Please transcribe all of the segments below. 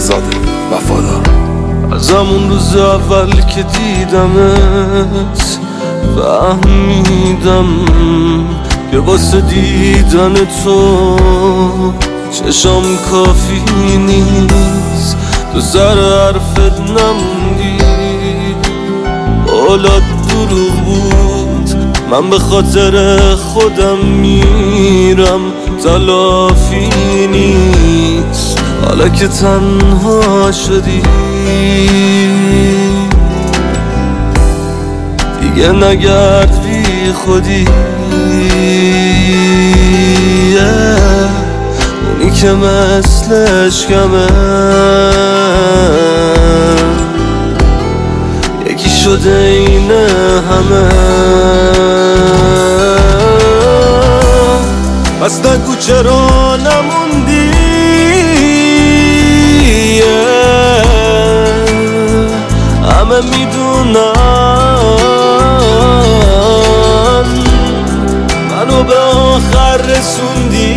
زاده وفادار. از همون روز اول که دیدمت فهمیدم که واسه دیدن تو چشم کافی نیست. تو سر حرفت نموندی، اولاد دروغ بود، من به خاطر خودم میرم، تلافی نیست. حالا که تنها شدی دیگه نگرد بی خودی، اونی که مثلش کمه یکی شده اینه همه. پس نگو چرا نموندی، همه میدونن منو به آخر رسوندی،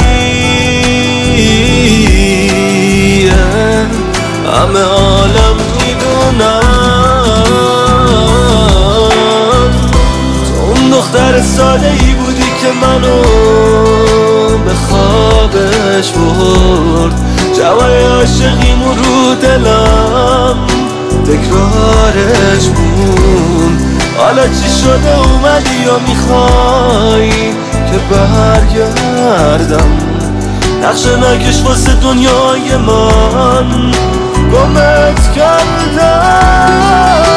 همه عالم میدونن تو اون دختر ساده ای بودی که منو به خوابش برد. جوای عاشقیمو رو دلم تکرارش بود. حالا چی شده اومدی یا میخوای که برگردم؟ نقش نکش واسه دنیای من، گمت کردم.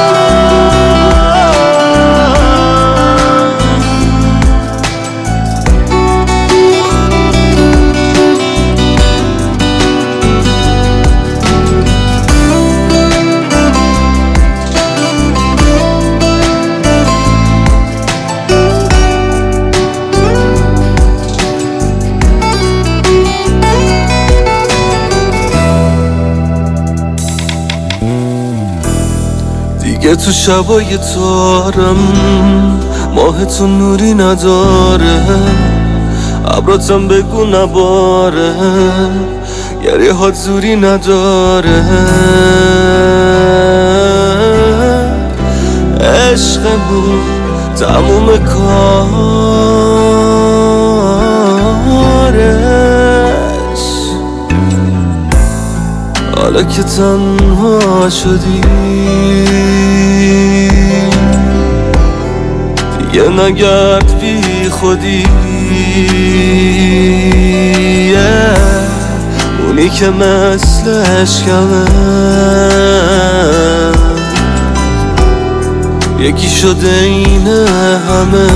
دیگه تو شبای تارم ماه تو نوری نداره، ابراتم بگو نباره، گریه هات زوری نداره. عشق بود تموم کارش، حالا که تنها شدی دیگه نگرد بی خودی، اونی که مثلش کمه یکی شده اینه همه.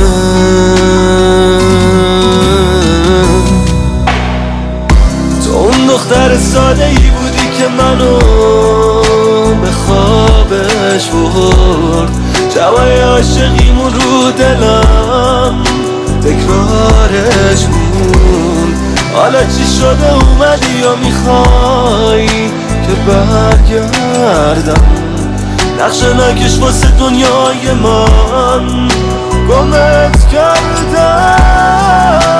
تو اون دختر ساده ای بودی که منو به خوابش برد. جوای عاشقیمو رو دلم تکرارش بود. حالا چی شده اومدی یا میخوای که برگردم؟ نقش نکش واسه دنیای من، گمت کردم.